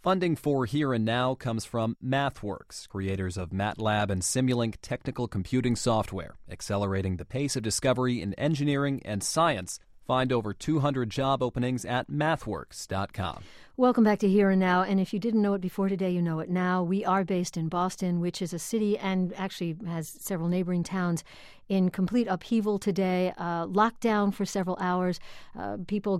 Funding for Here and Now comes from MathWorks, creators of MATLAB and Simulink technical computing software, accelerating the pace of discovery in engineering and science. Find over 200 job openings at mathworks.com. Welcome back to Here and Now, and if you didn't know it before today, you know it now. We are based in Boston, which is a city and actually has several neighboring towns in complete upheaval today. Locked down for several hours. People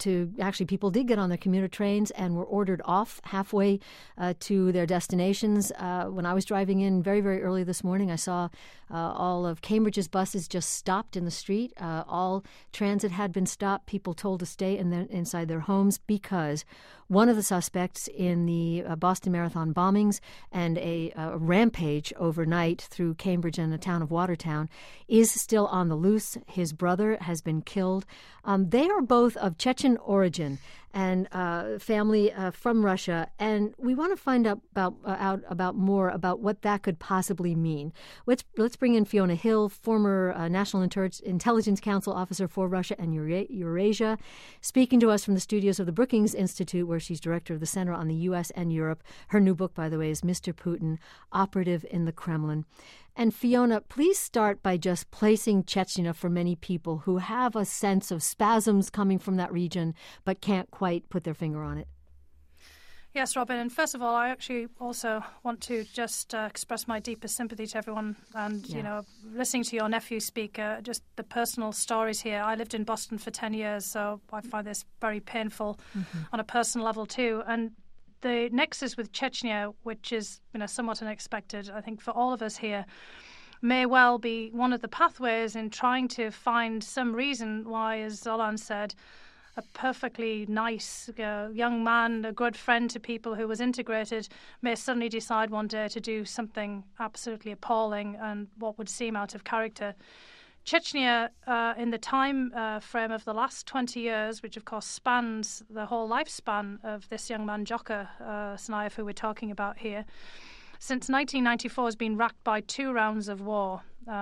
did get on their commuter trains and were ordered off halfway to their destinations. When I was driving in very, very early this morning, I saw all of Cambridge's buses just stopped in the street. All transit had been stopped. People told to stay inside their homes because one of the suspects in the Boston Marathon bombings and a rampage overnight through Cambridge and the town of Watertown is still on the loose. His brother has been killed. They are both of Chechen origin and family from Russia, and we want to find out about more about what that could possibly mean. Let's bring in Fiona Hill, former National Intelligence Council officer for Russia and Eurasia, speaking to us from the studios of the Brookings Institute, where she's director of the Center on the U.S. and Europe. Her new book, by the way, is Mr. Putin, Operative in the Kremlin. And Fiona, please start by just placing Chechnya for many people who have a sense of spasms coming from that region but can't quite put their finger on it. Yes, Robin. And first of all, I actually also want to just express my deepest sympathy to everyone. And, listening to your nephew speak, just the personal stories here. I lived in Boston for 10 years, so I find this very painful on a personal level too. And the nexus with Chechnya, which is somewhat unexpected, I think, for all of us here, may well be one of the pathways in trying to find some reason why, as Zolan said, a perfectly nice young man, a good friend to people who was integrated, may suddenly decide one day to do something absolutely appalling and what would seem out of character. Chechnya, in the time frame of the last 20 years, which of course spans the whole lifespan of this young man, Dzhokhar Tsarnaev, who we're talking about here, since 1994 has been racked by two rounds of war.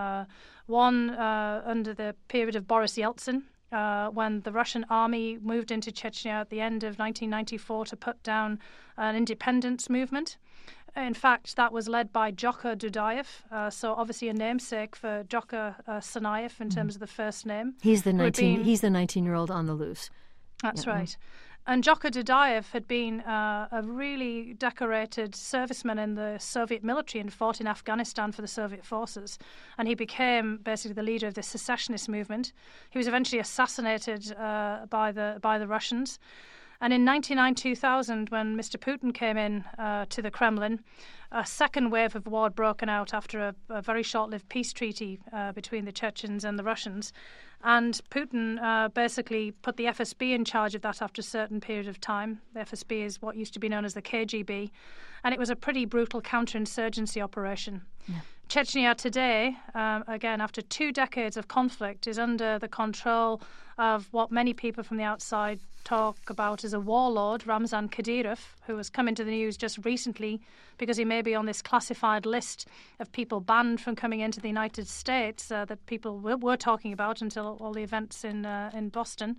One under the period of Boris Yeltsin, when the Russian army moved into Chechnya at the end of 1994 to put down an independence movement. In fact, that was led by Dzhokhar Dudayev, so obviously a namesake for Dzhokhar Tsarnaev in terms of the first name. He's the 19-year-old on the loose. That's right. And Dzhokhar Dudayev had been a really decorated serviceman in the Soviet military and fought in Afghanistan for the Soviet forces. And he became basically the leader of the secessionist movement. He was eventually assassinated by the Russians. And in 1999-2000, when Mr. Putin came in to the Kremlin, a second wave of war had broken out after a very short-lived peace treaty between the Chechens and the Russians. And Putin basically put the FSB in charge of that after a certain period of time. The FSB is what used to be known as the KGB. And it was a pretty brutal counterinsurgency operation. Yeah. Chechnya today, again, after 2 decades of conflict, is under the control of what many people from the outside talk about as a warlord, Ramzan Kadyrov, who has come into the news just recently because he may be on this classified list of people banned from coming into the United States that people were talking about until all the events in Boston.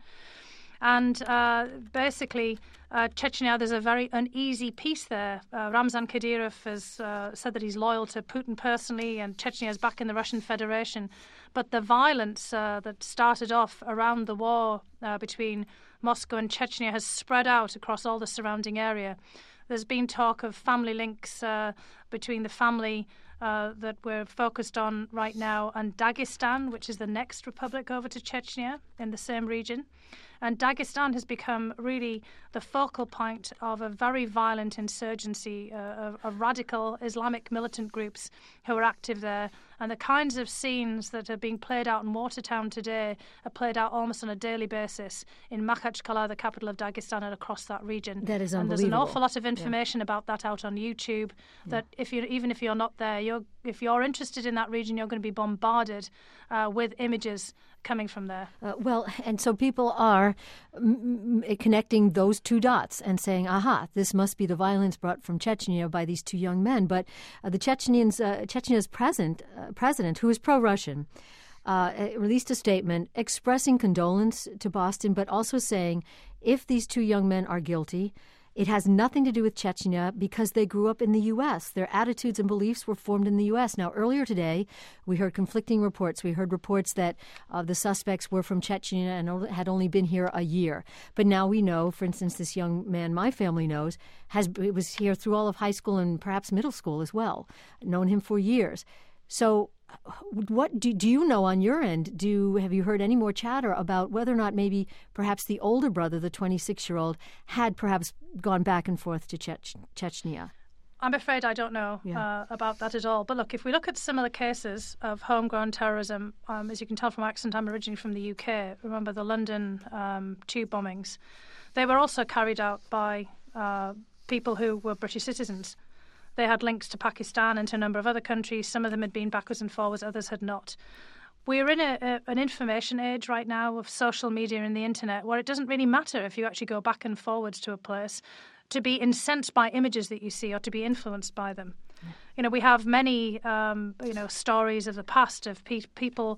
And basically, Chechnya, there's a very uneasy peace there. Ramzan Kadyrov has said that he's loyal to Putin personally, and Chechnya is back in the Russian Federation. But the violence that started off around the war between Moscow and Chechnya has spread out across all the surrounding area. There's been talk of family links between the family that we're focused on right now and Dagestan, which is the next republic over to Chechnya in the same region. And Dagestan has become really the focal point of a very violent insurgency of radical Islamic militant groups who are active there. And the kinds of scenes that are being played out in Watertown today are played out almost on a daily basis in Makhachkala, the capital of Dagestan, and across that region. That is unbelievable. And there's an awful lot of information about that out on YouTube that even if you're not there, if you're interested in that region, you're going to be bombarded with images coming from there. And so people are connecting those two dots and saying, aha, this must be the violence brought from Chechnya by these two young men. But Chechnya's president, who is pro-Russian, released a statement expressing condolence to Boston, but also saying if these two young men are guilty, It has nothing to do with Chechnya because they grew up in the U.S. Their attitudes and beliefs were formed in the U.S. Now, earlier today, we heard conflicting reports. We heard reports that the suspects were from Chechnya and had only been here a year. But now we know, for instance, this young man my family knows was here through all of high school and perhaps middle school as well. Known him for years. So what do you know on your end? Have you heard any more chatter about whether or not maybe perhaps the older brother, the 26-year-old, had perhaps gone back and forth to Chechnya? I'm afraid I don't know about that at all. But look, if we look at similar cases of homegrown terrorism, as you can tell from my accent, I'm originally from the UK. Remember the London tube bombings? They were also carried out by people who were British citizens. They had links to Pakistan and to a number of other countries. Some of them had been backwards and forwards, others had not. We're in an information age right now of social media and the internet where it doesn't really matter if you actually go back and forwards to a place to be incensed by images that you see or to be influenced by them. You know, we have many, stories of the past of people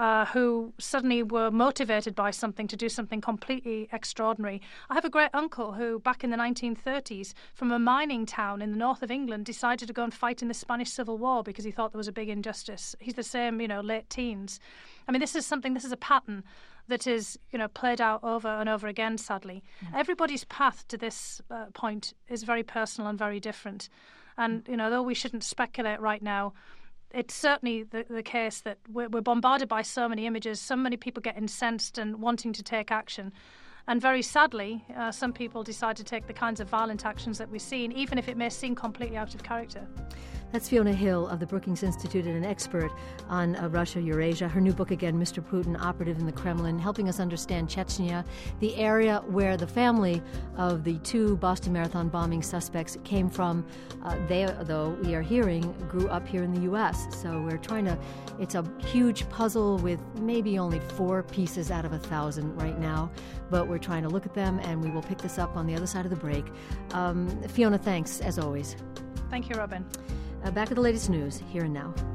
who suddenly were motivated by something to do something completely extraordinary. I have a great uncle who, back in the 1930s, from a mining town in the north of England, decided to go and fight in the Spanish Civil War because he thought there was a big injustice. He's the same, late teens. I mean, this is a pattern that is, played out over and over again, sadly. Everybody's path to this point is very personal and very different. And, though we shouldn't speculate right now, it's certainly the case that we're bombarded by so many images, so many people get incensed and wanting to take action. And very sadly, some people decide to take the kinds of violent actions that we've seen, even if it may seem completely out of character. That's Fiona Hill of the Brookings Institute and an expert on Russia, Eurasia. Her new book again, Mr. Putin, Operative in the Kremlin, helping us understand Chechnya, the area where the family of the 2 Boston Marathon bombing suspects came from. They, though, we are hearing, grew up here in the U.S. So we're it's a huge puzzle with maybe only 4 pieces out of 1,000 right now. But we're trying to look at them, and we will pick this up on the other side of the break. Fiona, thanks, as always. Thank you, Robin. Back to the latest news, here and now.